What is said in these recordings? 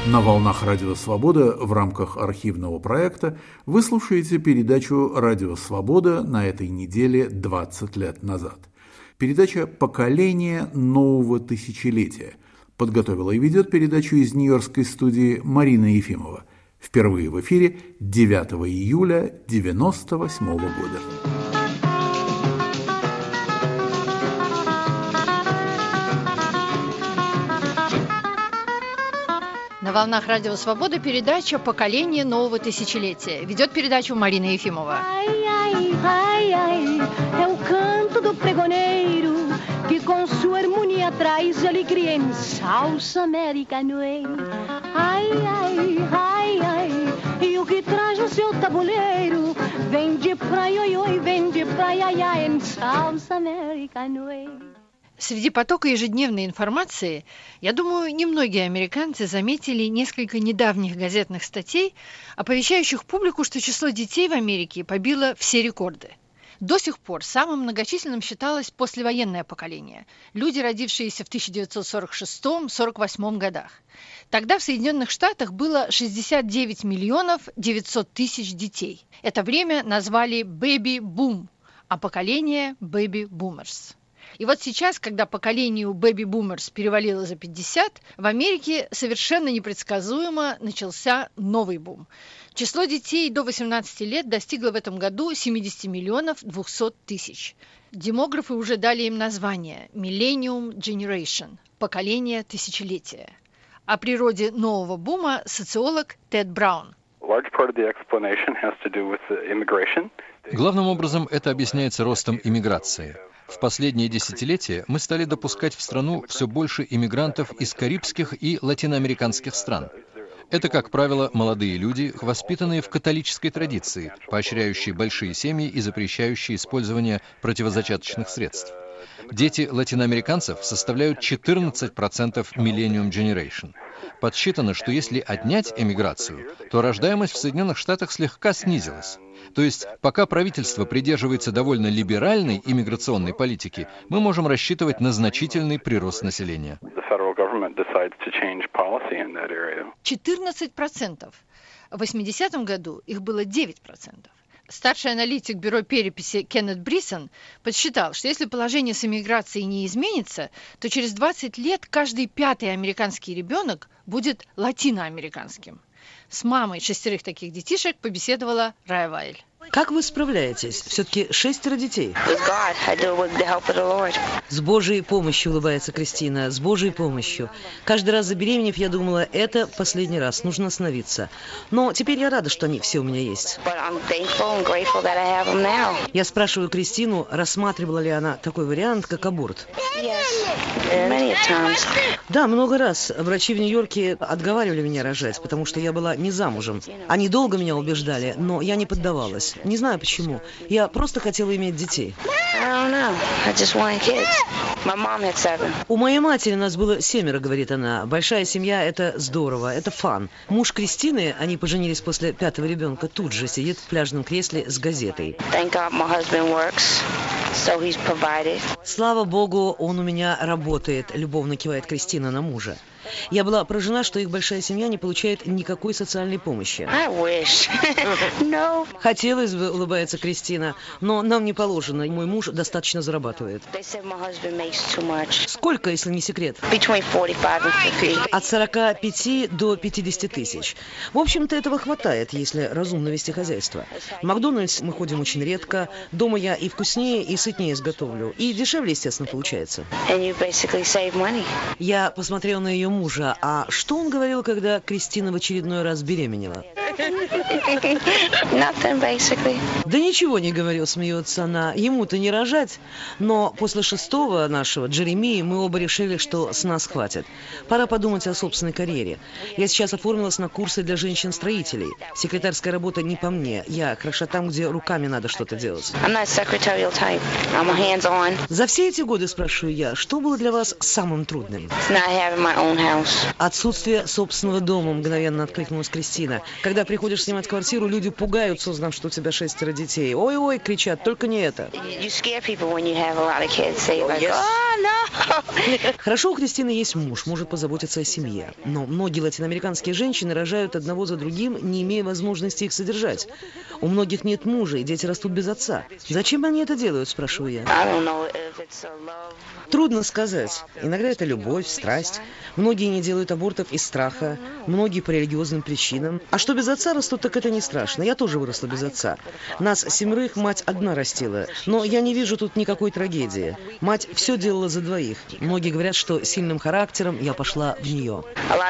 На волнах Радио Свобода в рамках архивного проекта вы слушаете передачу «Радио Свобода» на этой неделе 20 лет назад. Передача «Поколение нового тысячелетия». Подготовила и ведет передачу из нью-йоркской студии Марина Ефимова. Впервые в эфире 9 июля 1998 года. На волнах Радио Свобода передача «Поколение нового тысячелетия». Ведет передачу Марина Ефимова. Que com sua harmonia traz alegria em salsa americanoeiro. Ai, ai, ai, ai, e o que traz no seu tabuleiro vem de praia, oi, oi, vem de praia, ai, ai, em salsa americanoeiro. Среди потока ежедневной информации, я думаю, немногие американцы заметили несколько недавних газетных статей, оповещающих публику, что число детей в Америке побило все рекорды. До сих пор самым многочисленным считалось послевоенное поколение – люди, родившиеся в 1946-48 годах. Тогда в Соединенных Штатах было 69 миллионов 900 тысяч детей. Это время назвали «бэби-бум», а поколение «бэби-бумерс». И вот сейчас, когда поколению бэби-бумерс перевалило за 50, в Америке совершенно непредсказуемо начался новый бум. Число детей до 18 лет достигло в этом году 70 миллионов 200 тысяч. Демографы уже дали им название Millennium Generation – поколение тысячелетия. О природе нового бума социолог Тед Браун. Главным образом это объясняется ростом иммиграции. В последние десятилетия мы стали допускать в страну все больше иммигрантов из карибских и латиноамериканских стран. Это, как правило, молодые люди, воспитанные в католической традиции, поощряющие большие семьи и запрещающие использование противозачаточных средств. Дети латиноамериканцев составляют 14% Millennium Generation. Подсчитано, что если отнять эмиграцию, то рождаемость в Соединенных Штатах слегка снизилась. То есть, пока правительство придерживается довольно либеральной иммиграционной политики, мы можем рассчитывать на значительный прирост населения. 14%. В 80-м году их было 9%. Старший аналитик бюро переписи Кеннет Брисон подсчитал, что если положение с иммиграцией не изменится, то через 20 лет каждый пятый американский ребенок будет латиноамериканским. С мамой 6 таких детишек побеседовала Рая Вайль. Как вы справляетесь? Все-таки 6 детей. С Божьей помощью, улыбается Кристина, с Божьей помощью. Каждый раз забеременев, я думала, это последний раз, нужно остановиться. Но теперь я рада, что они все у меня есть. Я спрашиваю Кристину, рассматривала ли она такой вариант, как аборт. Да, много раз. Врачи в Нью-Йорке отговаривали меня рожать, потому что я была не замужем. Они долго меня убеждали, но я не поддавалась. Не знаю почему. Я просто хотела иметь детей. У моей матери нас было 7, говорит она. Большая семья – это здорово, это фан. Муж Кристины, они поженились после 5-го ребенка, тут же сидит в пляжном кресле с газетой. Слава Богу, он у меня работает, любовно кивает Кристина на мужа. Я была поражена, что их большая семья не получает никакой социальной помощи. Хотелось бы, улыбается Кристина, но нам не положено. Мой муж достаточно зарабатывает. Сколько, если не секрет? От 45 до 50 тысяч. В общем-то, этого хватает, если разумно вести хозяйство. В Макдональдс мы ходим очень редко. Дома я и вкуснее, и сытнее изготовлю. И дешевле, естественно, получается. Я посмотрела на ее мужа. А что он говорил, когда Кристина в очередной раз беременела? Да ничего не говорил, смеется она. Ему-то не рожать. Но после 6-го нашего, Джеремии, мы оба решили, что с нас хватит. Пора подумать о собственной карьере. Я сейчас оформилась на курсы для женщин-строителей. Секретарская работа не по мне. Я хороша там, где руками надо что-то делать. За все эти годы, спрашиваю я, что было для вас самым трудным? Отсутствие собственного дома, мгновенно откликнулась Кристина. Когда Когда приходишь снимать квартиру, люди пугаются, узнав, что у тебя 6 детей. Ой-ой, кричат, только не это. Хорошо, у Кристины есть муж, может позаботиться о семье. Но многие латиноамериканские женщины рожают одного за другим, не имея возможности их содержать. У многих нет мужа, и дети растут без отца. Зачем они это делают, спрашиваю я. Трудно сказать. Иногда это любовь, страсть. Многие не делают абортов из страха, многие по религиозным причинам. А что без отца растут, так это не страшно. Я тоже выросла без отца. Нас 7 мать одна растила. Но я не вижу тут никакой трагедии. Мать все делала за 2. Многие говорят, что сильным характером я пошла в нее.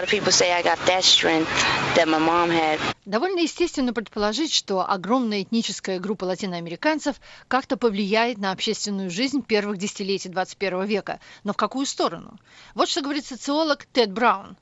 Довольно естественно предположить, что огромная этническая группа латиноамериканцев как-то повлияет на общественную жизнь первых десятилетий 21 века. Но в какую сторону? Вот что говорит социолог Тед Браун.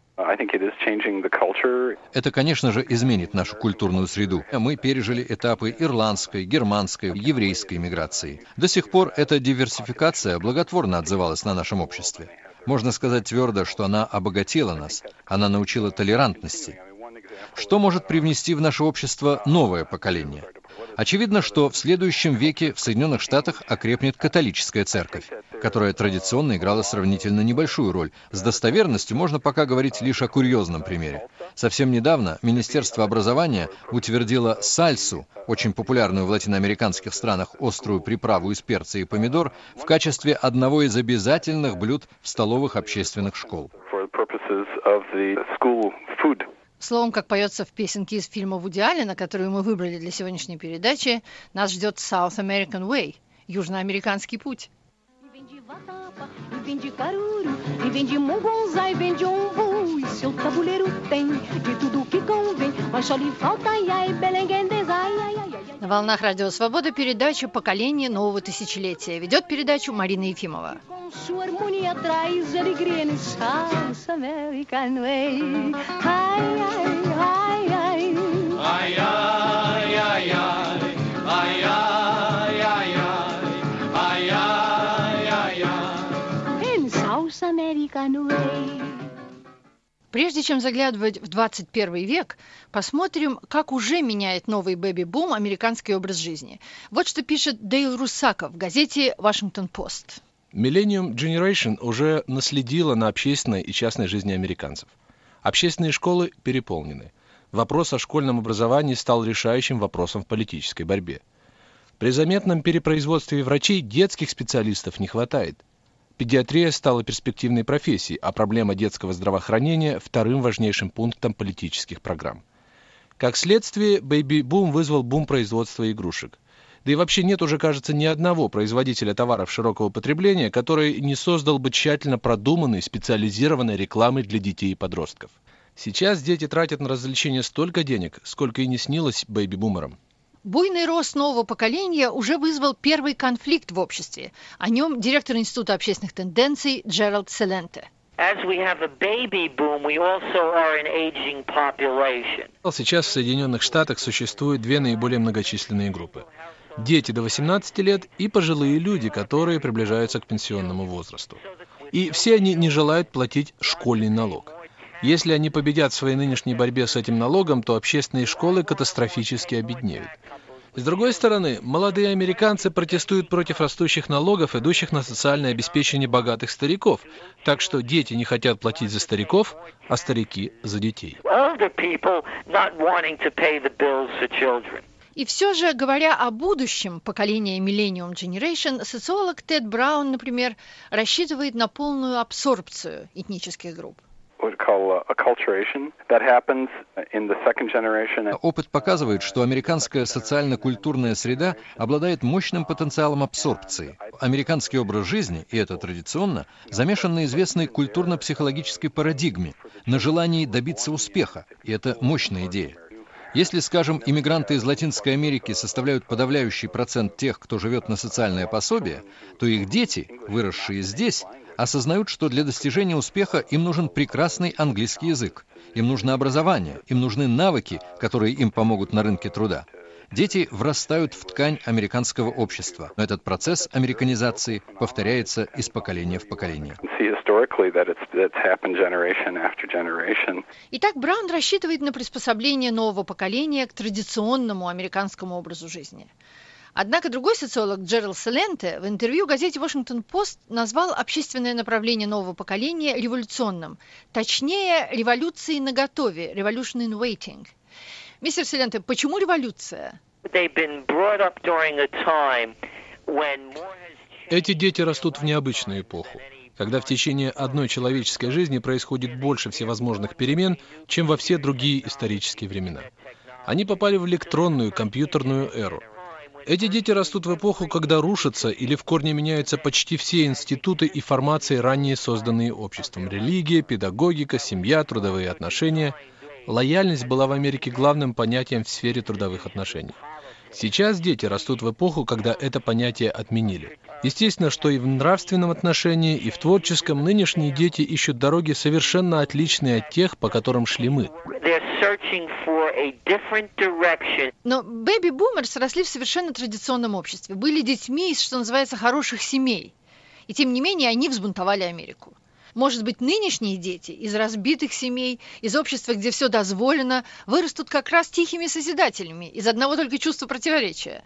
Это, конечно же, изменит нашу культурную среду. Мы пережили этапы ирландской, германской, еврейской миграции. До сих пор эта диверсификация благотворно отзывалась на нашем обществе. Можно сказать твердо, что она обогатила нас, она научила толерантности. Что может привнести в наше общество новое поколение? Очевидно, что в следующем веке в Соединенных Штатах окрепнет католическая церковь, которая традиционно играла сравнительно небольшую роль. С достоверностью можно пока говорить лишь о курьезном примере. Совсем недавно Министерство образования утвердило сальсу, очень популярную в латиноамериканских странах острую приправу из перца и помидор, в качестве одного из обязательных блюд в столовых общественных школ. Словом, как поется в песенке из фильма Вуди Аллена, которую мы выбрали для сегодняшней передачи, нас ждет South American Way, южноамериканский путь. На волнах Радио Свобода передача «Поколение нового тысячелетия». Ведет передачу Марина Ефимова. Sua harmonia traz alegria no South American way. Ai, ai, ai, ai. Ai, ai, ai, ai. Ai, ai, ai, ai. Ai, ai, ai, ai. In South American way. Прежде чем заглядывать в 21 век, посмотрим, как уже меняет новый бэби-бум американский образ жизни. Вот что пишет Дейл Руссако в газете «Вашингтон-Пост». Millennium Generation уже наследила на общественной и частной жизни американцев. Общественные школы переполнены. Вопрос о школьном образовании стал решающим вопросом в политической борьбе. При заметном перепроизводстве врачей детских специалистов не хватает. Педиатрия стала перспективной профессией, а проблема детского здравоохранения – вторым важнейшим пунктом политических программ. Как следствие, бэйби-бум вызвал бум производства игрушек. Да и вообще нет уже, кажется, ни одного производителя товаров широкого потребления, который не создал бы тщательно продуманной, специализированной рекламы для детей и подростков. Сейчас дети тратят на развлечения столько денег, сколько и не снилось бэйби-бумерам. Буйный рост нового поколения уже вызвал первый конфликт в обществе. О нем директор Института общественных тенденций Джеральд Селенте. Сейчас в Соединенных Штатах существуют 2 наиболее многочисленные группы. Дети до 18 лет и пожилые люди, которые приближаются к пенсионному возрасту. И все они не желают платить школьный налог. Если они победят в своей нынешней борьбе с этим налогом, то общественные школы катастрофически обеднеют. С другой стороны, молодые американцы протестуют против растущих налогов, идущих на социальное обеспечение богатых стариков. Так что дети не хотят платить за стариков, а старики за детей. И все же, говоря о будущем поколения Millennium Generation, социолог Тед Браун, например, рассчитывает на полную абсорбцию этнических групп. Опыт показывает, что американская социально-культурная среда обладает мощным потенциалом абсорбции. Американский образ жизни, и это традиционно, замешан на известной культурно-психологической парадигме, на желании добиться успеха, и это мощная идея. Если, скажем, иммигранты из Латинской Америки составляют подавляющий процент тех, кто живет на социальное пособие, то их дети, выросшие здесь, осознают, что для достижения успеха им нужен прекрасный английский язык, им нужно образование, им нужны навыки, которые им помогут на рынке труда. Дети врастают в ткань американского общества. Но этот процесс американизации повторяется из поколения в поколение. Итак, Браун рассчитывает на приспособление нового поколения к традиционному американскому образу жизни. Однако другой социолог Джеральд Саленте в интервью газете «Вашингтон-Пост» назвал общественное направление нового поколения революционным. Точнее, революцией наготове, revolution in waiting. Мистер Саленте, почему революция? Эти дети растут в необычную эпоху, когда в течение одной человеческой жизни происходит больше всевозможных перемен, чем во все другие исторические времена. Они попали в электронную, компьютерную эру. Эти дети растут в эпоху, когда рушатся или в корне меняются почти все институты и формации, ранее созданные обществом. Религия, педагогика, семья, трудовые отношения. Лояльность была в Америке главным понятием в сфере трудовых отношений. Сейчас дети растут в эпоху, когда это понятие отменили. Естественно, что и в нравственном отношении, и в творческом нынешние дети ищут дороги совершенно отличные от тех, по которым шли мы. Но бэби-бумерс росли в совершенно традиционном обществе, были детьми из, что называется, хороших семей. И тем не менее они взбунтовали Америку. Может быть, нынешние дети из разбитых семей, из общества, где все дозволено, вырастут как раз тихими созидателями, из одного только чувства противоречия.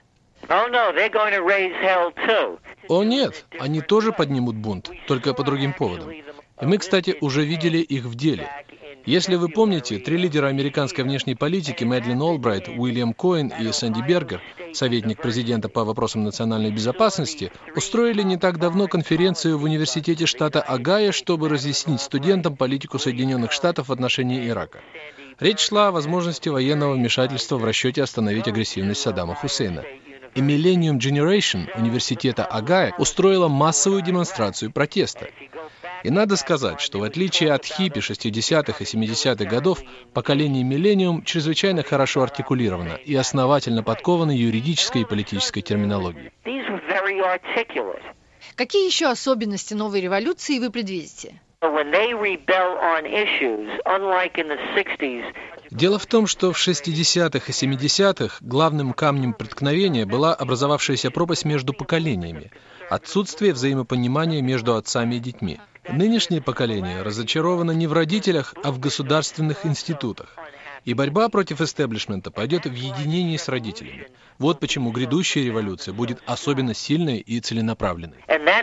О нет, они тоже поднимут бунт, только по другим поводам. И мы, кстати, уже видели их в деле. Если вы помните, 3 лидера американской внешней политики Мэдлин Олбрайт, Уильям Коэн и Сэнди Бергер, советник президента по вопросам национальной безопасности, устроили не так давно конференцию в университете штата Огайо, чтобы разъяснить студентам политику Соединенных Штатов в отношении Ирака. Речь шла о возможности военного вмешательства в расчете остановить агрессивность Саддама Хусейна. И Millennium Generation университета Огайо устроила массовую демонстрацию протеста. И надо сказать, что в отличие от хиппи 60-х и 70-х годов, поколение Millennium чрезвычайно хорошо артикулировано и основательно подковано юридической и политической терминологией. Какие еще особенности новой революции вы предвидите? Дело в том, что в 60-х и 70-х главным камнем преткновения была образовавшаяся пропасть между поколениями, отсутствие взаимопонимания между отцами и детьми. Нынешнее поколение разочаровано не в родителях, а в государственных институтах. И борьба против истеблишмента пойдет в единении с родителями. Вот почему грядущая революция будет особенно сильной и целенаправленной.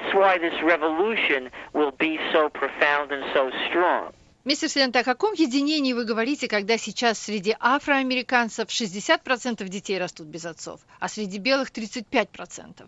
Мистер Саленте, о каком единении вы говорите, когда сейчас среди афроамериканцев 60% детей растут без отцов, а среди белых 35%?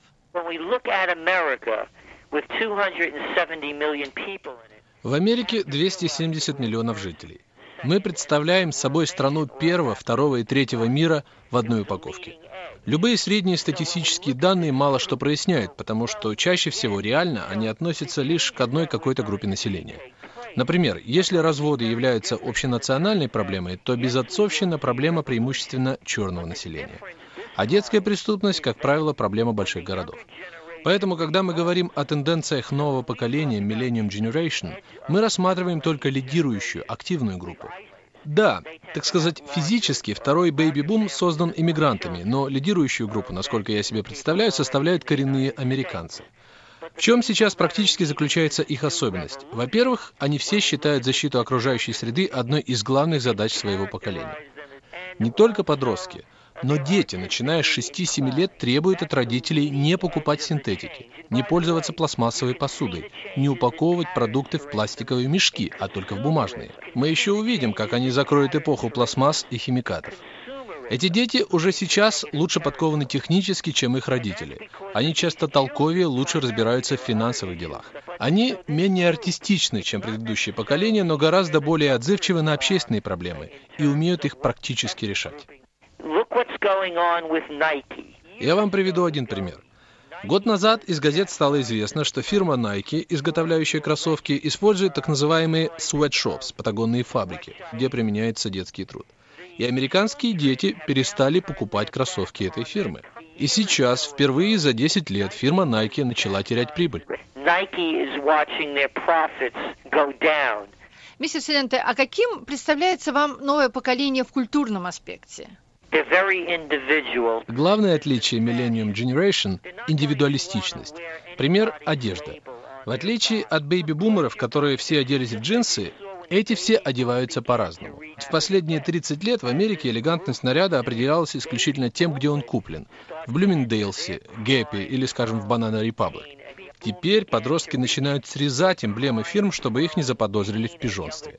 В Америке 270 миллионов жителей. Мы представляем собой страну первого, второго и третьего мира в одной упаковке. Любые средние статистические данные мало что проясняют, потому что чаще всего реально они относятся лишь к одной какой-то группе населения. Например, если разводы являются общенациональной проблемой, то безотцовщина – проблема преимущественно черного населения. А детская преступность, как правило, проблема больших городов. Поэтому, когда мы говорим о тенденциях нового поколения Millennium Generation, мы рассматриваем только лидирующую, активную группу. Да, так сказать, физически второй бэйби-бум создан иммигрантами, но лидирующую группу, насколько я себе представляю, составляют коренные американцы. В чем сейчас практически заключается их особенность? Во-первых, они все считают защиту окружающей среды одной из главных задач своего поколения. Не только подростки, но дети, начиная с 6-7 лет, требуют от родителей не покупать синтетики, не пользоваться пластмассовой посудой, не упаковывать продукты в пластиковые мешки, а только в бумажные. Мы еще увидим, как они закроют эпоху пластмасс и химикатов. Эти дети уже сейчас лучше подкованы технически, чем их родители. Они часто толковее, лучше разбираются в финансовых делах. Они менее артистичны, чем предыдущее поколение, но гораздо более отзывчивы на общественные проблемы и умеют их практически решать. Я вам приведу один пример. Год назад из газет стало известно, что фирма Nike, изготовляющая кроссовки, использует так называемые sweatshops, патагонные фабрики, где применяется детский труд. И американские дети перестали покупать кроссовки этой фирмы. И сейчас, впервые за 10 лет, фирма Nike начала терять прибыль. Мистер Саленте, а каким представляется вам новое поколение в культурном аспекте? Главное отличие Millennium Generation – индивидуалистичность. Пример – одежда. В отличие от бэйби-бумеров, которые все оделись в джинсы, эти все одеваются по-разному. В последние 30 лет в Америке элегантность наряда определялась исключительно тем, где он куплен. В Блумингдейлсе, Гэпе или, скажем, в Banana Republic. Теперь подростки начинают срезать эмблемы фирм, чтобы их не заподозрили в пижонстве.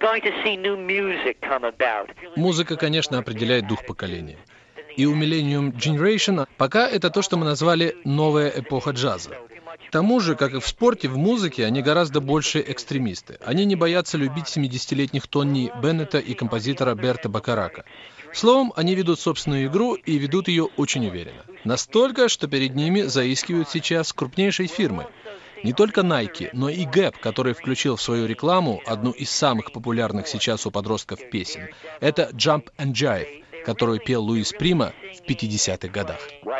Музыка, конечно, определяет дух поколения. И у Millennium Generation пока это то, что мы назвали «новая эпоха джаза». К тому же, как и в спорте, в музыке они гораздо больше экстремисты. Они не боятся любить 70-летних Тони Беннета и композитора Берта Бакарака. Словом, они ведут собственную игру и ведут ее очень уверенно. Настолько, что перед ними заискивают сейчас крупнейшие фирмы. Не только Nike, но и Gap, который включил в свою рекламу одну из самых популярных сейчас у подростков песен. Это «Jump and Jive», которую пел Луис Прима в 50-х годах.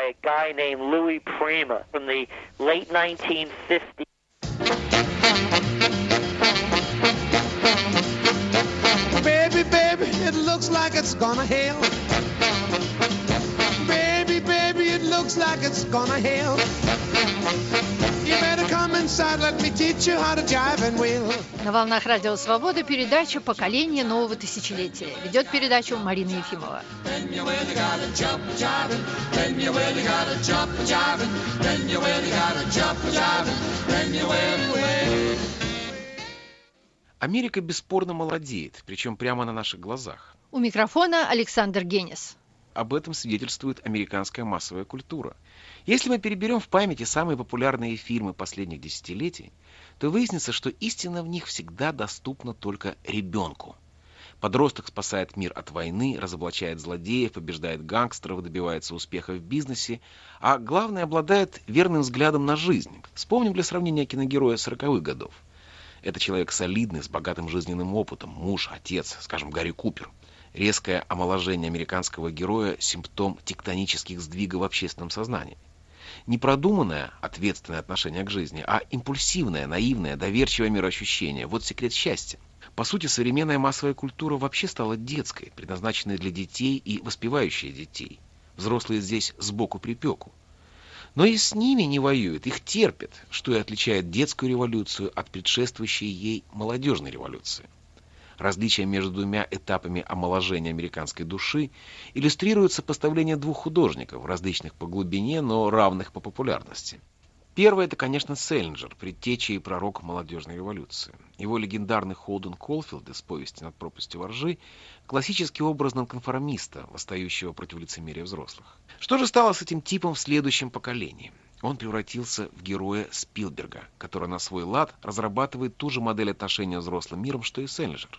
Baby, baby, it looks like it's gonna hail. Baby, baby, it looks like it's gonna hail. You better come inside, let me teach you how to jive and wheel. На волнах Радио Свобода передача «Поколение нового тысячелетия». Ведет передачу Марина Ефимова. Америка бесспорно молодеет, причем прямо на наших глазах. У микрофона Александр Генис. Об этом свидетельствует американская массовая культура. Если мы переберем в памяти самые популярные фильмы последних десятилетий, то выяснится, что истина в них всегда доступна только ребенку. Подросток спасает мир от войны, разоблачает злодеев, побеждает гангстеров, добивается успеха в бизнесе, а главное, обладает верным взглядом на жизнь. Вспомним для сравнения киногероя 40-х годов. Это человек солидный, с богатым жизненным опытом, муж, отец, скажем, Гарри Купер. Резкое омоложение американского героя – симптом тектонических сдвигов в общественном сознании. Не продуманное, ответственное отношение к жизни, а импульсивное, наивное, доверчивое мироощущение – вот секрет счастья. По сути, современная массовая культура вообще стала детской, предназначенной для детей и воспевающей детей. Взрослые здесь сбоку припеку. Но и с ними не воюют, их терпят, что и отличает детскую революцию от предшествующей ей молодежной революции. Различие между двумя этапами омоложения американской души иллюстрирует сопоставление двух художников, различных по глубине, но равных по популярности. Первый — это, конечно, Селлинджер, предтеча и пророк молодежной революции. Его легендарный Холден Колфилд из «Повести над пропастью во ржи» — классический образ нонконформиста, восстающего против лицемерия взрослых. Что же стало с этим типом в следующем поколении? Он превратился в героя Спилберга, который на свой лад разрабатывает ту же модель отношения с взрослым миром, что и Селлинджер.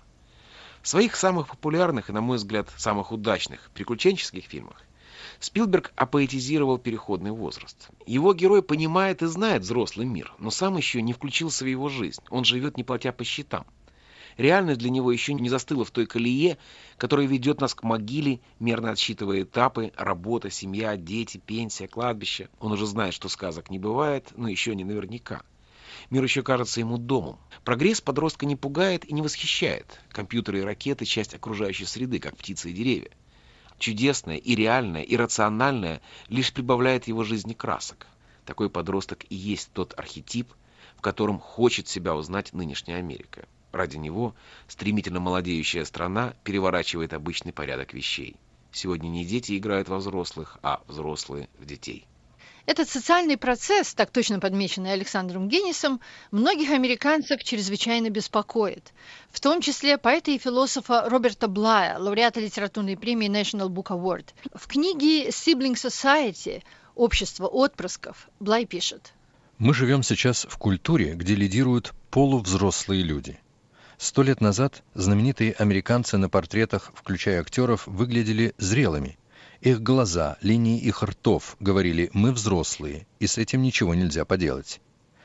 В своих самых популярных и, на мой взгляд, самых удачных приключенческих фильмах Спилберг апоэтизировал переходный возраст. Его герой понимает и знает взрослый мир, но сам еще не включился в его жизнь. Он живет, не платя по счетам. Реальность для него еще не застыла в той колее, которая ведет нас к могиле, мерно отсчитывая этапы: работа, семья, дети, пенсия, кладбище. Он уже знает, что сказок не бывает, но еще не наверняка. Мир еще кажется ему домом. Прогресс подростка не пугает и не восхищает. Компьютеры и ракеты — часть окружающей среды, как птицы и деревья. Чудесное и реальное, и рациональное лишь прибавляет его жизни красок. Такой подросток и есть тот архетип, в котором хочет себя узнать нынешняя Америка. Ради него стремительно молодеющая страна переворачивает обычный порядок вещей. Сегодня не дети играют во взрослых, а взрослые в детей. Этот социальный процесс, так точно подмеченный Александром Генисом, многих американцев чрезвычайно беспокоит. В том числе поэта и философа Роберта Блая, лауреата литературной премии National Book Award. В книге «Sibling Society» «Общество отпрысков» Блай пишет: «Мы живем сейчас в культуре, где лидируют полувзрослые люди. 100 лет назад знаменитые американцы на портретах, включая актеров, выглядели зрелыми. Их глаза, линии их ртов говорили: «Мы взрослые, и с этим ничего нельзя поделать».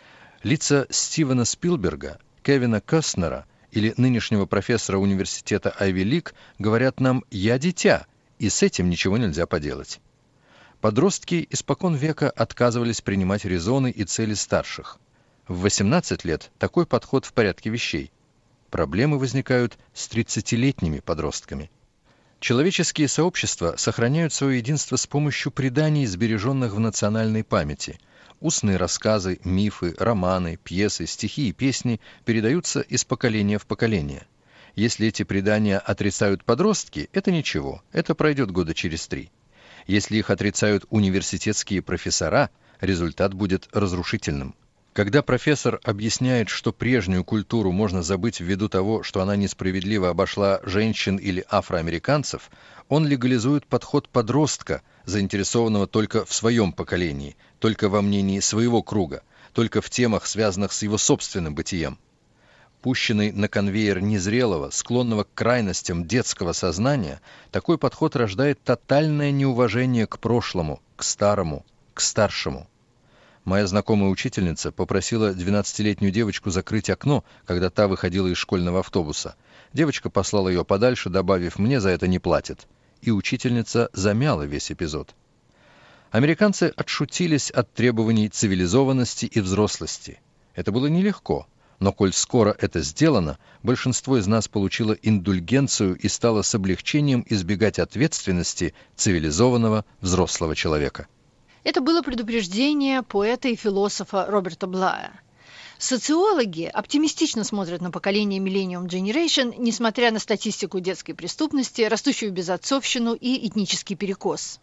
Лица Стивена Спилберга, Кевина Костнера или нынешнего профессора университета Айви Лиг говорят нам: «Я дитя, и с этим ничего нельзя поделать». Подростки испокон века отказывались принимать резоны и цели старших. В 18 лет такой подход в порядке вещей. Проблемы возникают с 30-летними подростками. Человеческие сообщества сохраняют свое единство с помощью преданий, сбереженных в национальной памяти. Устные рассказы, мифы, романы, пьесы, стихи и песни передаются из поколения в поколение. Если эти предания отрицают подростки, это ничего, это пройдет года через 3. Если их отрицают университетские профессора, результат будет разрушительным. Когда профессор объясняет, что прежнюю культуру можно забыть ввиду того, что она несправедливо обошла женщин или афроамериканцев, он легализует подход подростка, заинтересованного только в своем поколении, только во мнении своего круга, только в темах, связанных с его собственным бытием. Пущенный на конвейер незрелого, склонного к крайностям детского сознания, такой подход рождает тотальное неуважение к прошлому, к старому, к старшему. Моя знакомая учительница попросила 12-летнюю девочку закрыть окно, когда та выходила из школьного автобуса. Девочка послала ее подальше, добавив: «Мне за это не платят». И учительница замяла весь эпизод. Американцы отшутились от требований цивилизованности и взрослости. Это было нелегко, но коль скоро это сделано, большинство из нас получило индульгенцию и стало с облегчением избегать ответственности цивилизованного взрослого человека. Это было предупреждение поэта и философа Роберта Блая. Социологи оптимистично смотрят на поколение Millennium Generation, несмотря на статистику детской преступности, растущую безотцовщину и этнический перекос.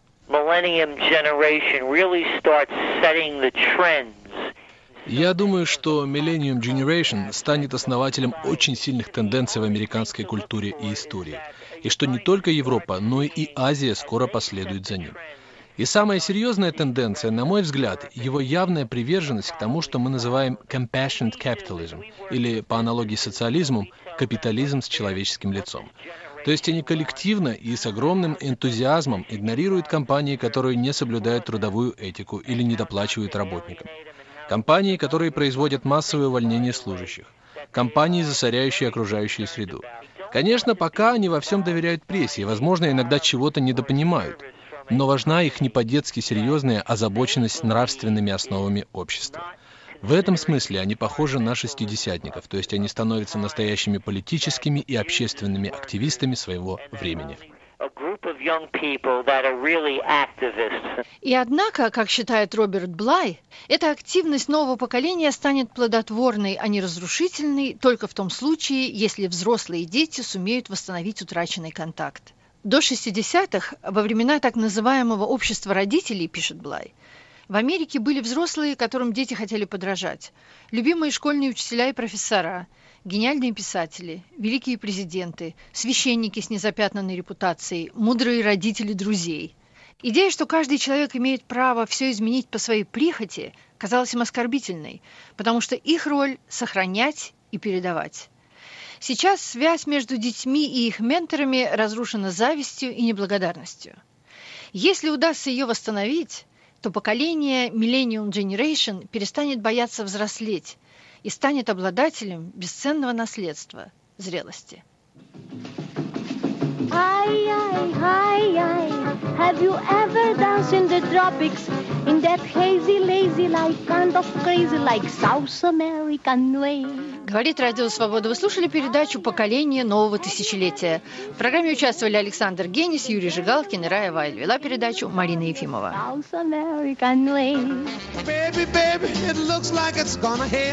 Я думаю, что Millennium Generation станет основателем очень сильных тенденций в американской культуре и истории, и что не только Европа, но и Азия скоро последует за ним. И самая серьезная тенденция, на мой взгляд, его явная приверженность к тому, что мы называем compassionate capitalism, или, по аналогии с социализмом, капитализм с человеческим лицом. То есть они коллективно и с огромным энтузиазмом игнорируют компании, которые не соблюдают трудовую этику или недоплачивают работникам. Компании, которые производят массовое увольнение служащих. Компании, засоряющие окружающую среду. Конечно, пока они во всем доверяют прессе и, возможно, иногда чего-то недопонимают. Но важна их не по-детски серьезная озабоченность нравственными основами общества. В этом смысле они похожи на шестидесятников, то есть они становятся настоящими политическими и общественными активистами своего времени. И однако, как считает Роберт Блай, эта активность нового поколения станет плодотворной, а не разрушительной только в том случае, если взрослые дети сумеют восстановить утраченный контакт. До 60-х, во времена так называемого общества родителей, пишет Блай, в Америке были взрослые, которым дети хотели подражать, любимые школьные учителя и профессора, гениальные писатели, великие президенты, священники с незапятнанной репутацией, мудрые родители друзей. Идея, что каждый человек имеет право все изменить по своей прихоти, казалась им оскорбительной, потому что их роль – сохранять и передавать. Сейчас связь между детьми и их менторами разрушена завистью и неблагодарностью. Если удастся ее восстановить, то поколение Millennium Generation перестанет бояться взрослеть и станет обладателем бесценного наследства – зрелости. Hi, hi, hi, hi. Have you ever danced in the tropics in that hazy, lazy life, kind of crazy like South American way? Говорит Радио Свобода. Вы слушали передачу «Поколение нового тысячелетия». В программе участвовали Александр Генис, Юрий Жигалкин и Рая Вайль. Вела передачу Марина Ефимова. South American way. Baby, baby, it looks like it's gonna hail.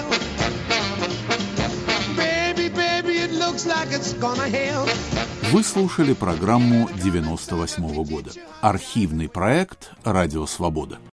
Baby, baby, it looks like it's gonna hail. Вы слушали программу 98-го года. Архивный проект «Радио Свобода».